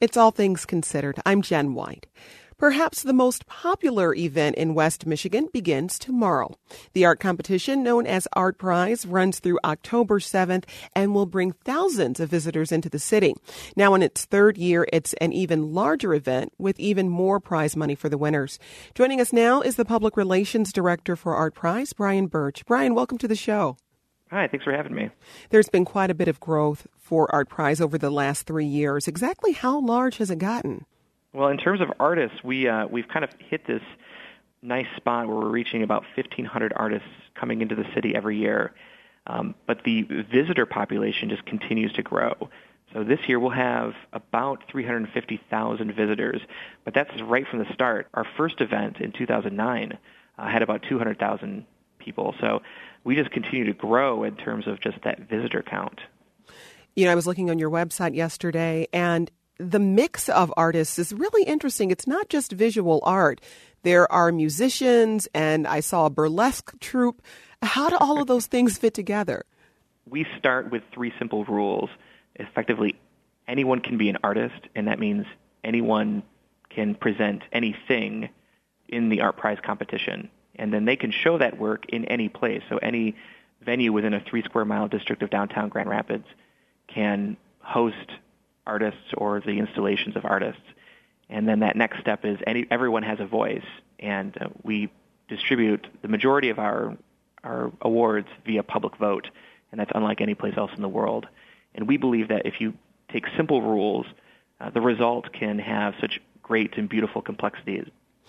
It's All Things Considered. I'm Jen White. Perhaps the most popular event in West Michigan begins tomorrow. The art competition, known as Art Prize, runs through October 7th and will bring thousands of visitors into the city. Now in its third year, it's an even larger event with even more prize money for the winners. Joining us now is the Public Relations Director for Art Prize, Brian Birch. Brian, welcome to the show. Hi, thanks for having me. There's been quite a bit of growth for Art Prize over the last 3 years. Exactly how large has it gotten? Well, in terms of artists, we've kind of hit this nice spot where we're reaching about 1,500 artists coming into the city every year. But the visitor population just continues to grow. So this year we'll have about 350,000 visitors, but that's right from the start. Our first event in 2009 had about 200,000 people. So we just continue to grow in terms of just that visitor count. You know, I was looking on your website yesterday, and the mix of artists is really interesting. It's not just visual art. There are musicians, and I saw a burlesque troupe. How do all of those things fit together? We start with 3 simple rules. Effectively, anyone can be an artist, and that means anyone can present anything in the Art Prize competition. And then they can show that work in any place. So any venue within a 3-square-mile district of downtown Grand Rapids can host artists or the installations of artists. And then that next step is everyone has a voice, and we distribute the majority of our awards via public vote, and that's unlike any place else in the world. And we believe that if you take simple rules, the result can have such great and beautiful complexities.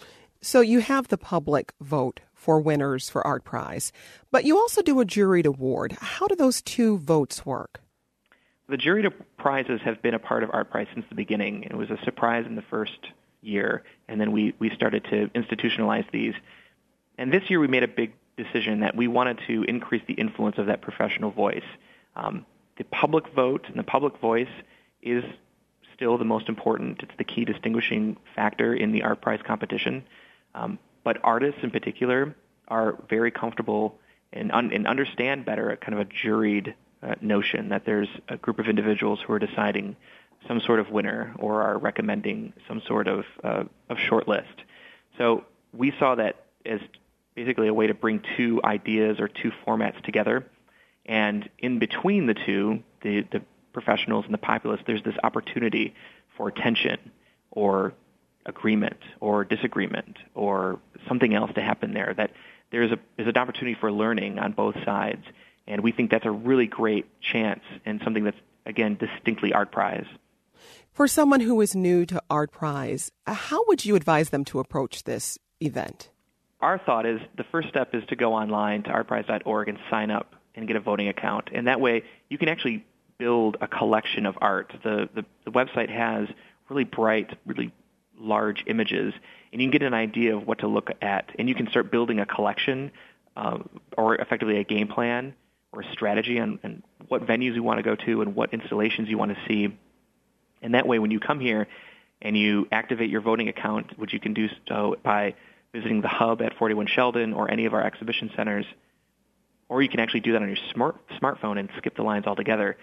So you have the public vote for winners for Art Prize, but you also do a juried award. How do those 2 votes work? The juried prizes have been a part of Art Prize since the beginning. It was a surprise in the first year, and then we started to institutionalize these. And this year we made a big decision that we wanted to increase the influence of that professional voice. The public vote and the public voice is still the most important. It's the key distinguishing factor in the Art Prize competition. But artists in particular are very comfortable and understand better a kind of a juried notion that there's a group of individuals who are deciding some sort of winner or are recommending some sort of short list. So we saw that as basically a way to bring 2 ideas or 2 formats together. And in between the 2, the professionals and the populace, there's this opportunity for tension or agreement or disagreement or something else to happen there, that there's an opportunity for learning on both sides. And we think that's a really great chance and something that's, again, distinctly Art Prize. For someone who is new to Art Prize, how would you advise them to approach this event? Our thought is the first step is to go online to artprize.org and sign up and get a voting account. And that way you can actually build a collection of art. The website has really bright, really large images, and you can get an idea of what to look at. And you can start building a collection or effectively a game plan or a strategy on what venues you want to go to and what installations you want to see. And that way when you come here and you activate your voting account, which you can do so by visiting the hub at 41 Sheldon or any of our exhibition centers, or you can actually do that on your smartphone and skip the lines altogether.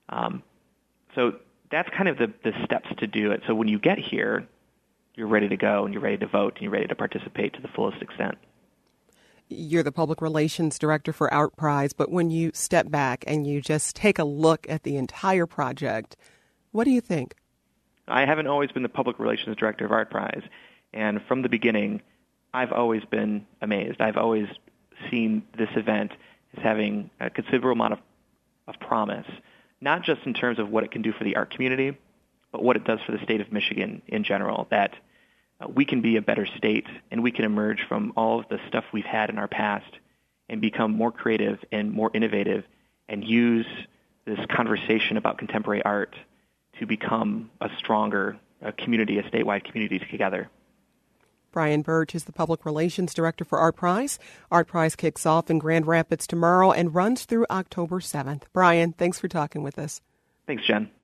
So that's kind of the steps to do it. So when you get here, you're ready to go and you're ready to vote and you're ready to participate to the fullest extent. You're the Public Relations Director for Art Prize, but when you step back and you just take a look at the entire project, what do you think? I haven't always been the Public Relations Director of Art Prize, and from the beginning, I've always been amazed. I've always seen this event as having a considerable amount of promise, not just in terms of what it can do for the art community, but what it does for the state of Michigan in general, that we can be a better state and we can emerge from all of the stuff we've had in our past and become more creative and more innovative and use this conversation about contemporary art to become a stronger community, a statewide community together. Brian Birch is the Public Relations Director for Art Prize. Art Prize kicks off in Grand Rapids tomorrow and runs through October 7th. Brian, thanks for talking with us. Thanks, Jen.